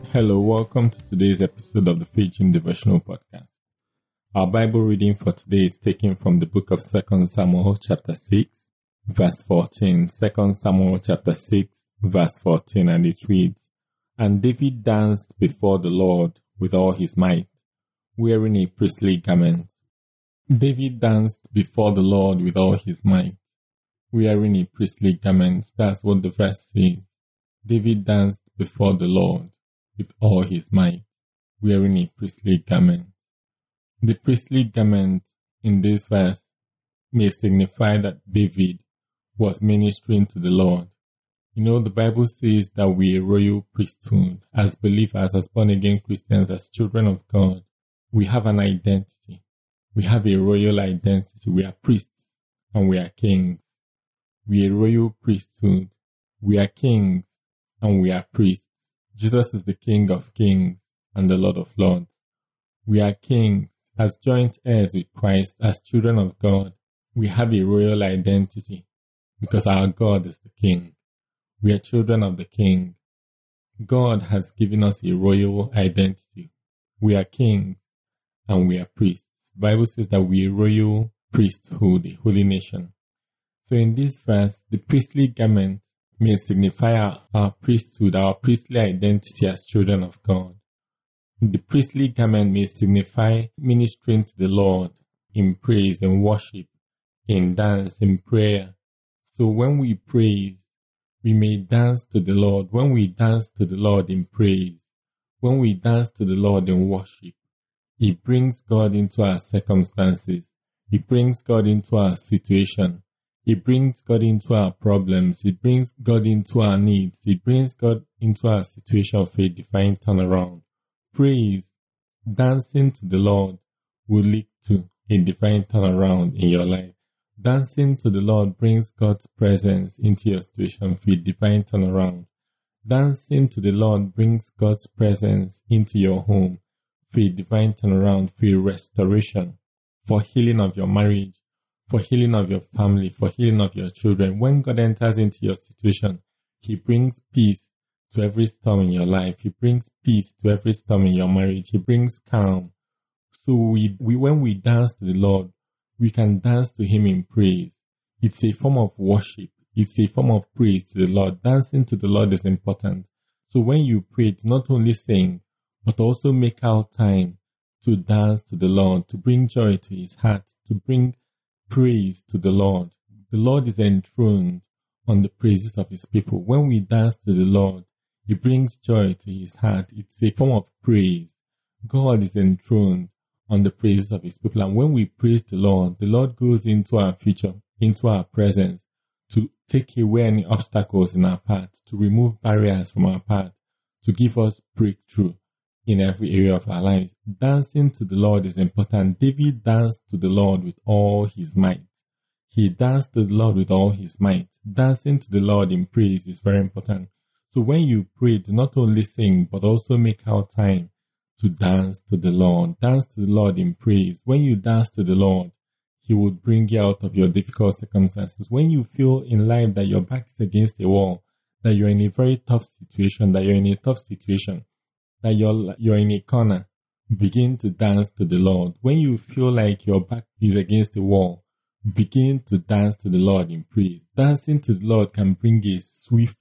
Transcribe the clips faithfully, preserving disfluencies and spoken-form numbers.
Hello, welcome to today's episode of the Faith Gym Devotional Podcast. Our Bible reading for today is taken from the book of Second Samuel chapter six, verse fourteen. Second Samuel chapter six, verse fourteen, and it reads, "And David danced before the Lord with all his might, wearing a priestly garment." David danced before the Lord with all his might, wearing a priestly garment. That's what the verse says. David danced before the Lord with all his might, wearing a priestly garment. The priestly garment in this verse may signify that David was ministering to the Lord. You know, the Bible says that we are a royal priesthood. As believers, as born-again Christians, as children of God, we have an identity. We have a royal identity. We are priests and we are kings. We are a royal priesthood. We are kings and we are priests. Jesus is the King of kings and the Lord of lords. We are kings. As joint heirs with Christ, as children of God, we have a royal identity because our God is the King. We are children of the King. God has given us a royal identity. We are kings and we are priests. The Bible says that we are a royal priesthood, a holy nation. So in this verse, the priestly garment may signify our, our priesthood, our priestly identity as children of God. The priestly garment may signify ministering to the Lord in praise and worship, in dance, in prayer. So when we praise, we may dance to the Lord. When we dance to the Lord in praise, when we dance to the Lord in worship, it brings God into our circumstances. It brings God into our situation. It brings God into our problems. It brings God into our needs. It brings God into our situation for a divine turnaround. Praise, dancing to the Lord will lead to a divine turnaround in your life. Dancing to the Lord brings God's presence into your situation for a divine turnaround. Dancing to the Lord brings God's presence into your home for a divine turnaround, for a restoration, for healing of your marriage, for healing of your family, for healing of your children. When God enters into your situation, He brings peace to every storm in your life. He brings peace to every storm in your marriage. He brings calm. So we, we, when we dance to the Lord, we can dance to Him in praise. It's a form of worship. It's a form of praise to the Lord. Dancing to the Lord is important. So when you pray, do not only sing, but also make out time to dance to the Lord, to bring joy to His heart, to bring praise to the Lord. The Lord is enthroned on the praises of His people. When we dance to the Lord, it brings joy to His heart. It's a form of praise. God is enthroned on the praises of His people. And when we praise the Lord, the Lord goes into our future, into our presence, to take away any obstacles in our path, to remove barriers from our path, to give us breakthrough in every area of our lives. Dancing to the Lord is important. David danced to the Lord with all his might. He danced to the Lord with all his might. Dancing to the Lord in praise is very important. So when you pray, do not only sing, but also make out time to dance to the Lord. Dance to the Lord in praise. When you dance to the Lord, He will bring you out of your difficult circumstances. When you feel in life that your back is against a wall, that you're in a very tough situation, that you're in a tough situation, that you're, you're in a corner, begin to dance to the Lord. When you feel like your back is against a wall, begin to dance to the Lord in praise. Dancing to the Lord can bring a swift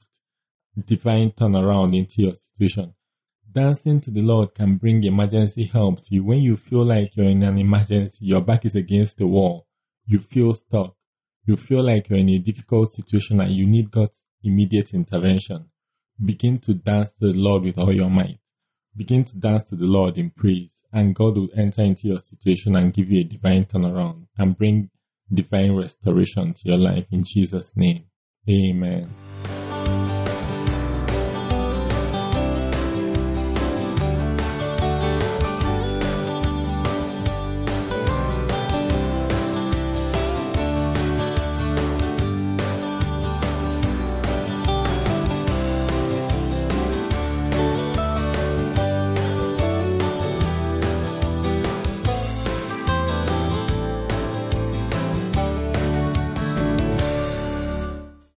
divine turnaround into your situation. Dancing to the Lord can bring emergency help to you. When you feel like you're in an emergency, your back is against the wall, you feel stuck, you feel like you're in a difficult situation and you need God's immediate intervention, begin to dance to the Lord with all your might. Begin to dance to the Lord in praise, and God will enter into your situation and give you a divine turnaround and bring divine restoration to your life in Jesus' name. Amen.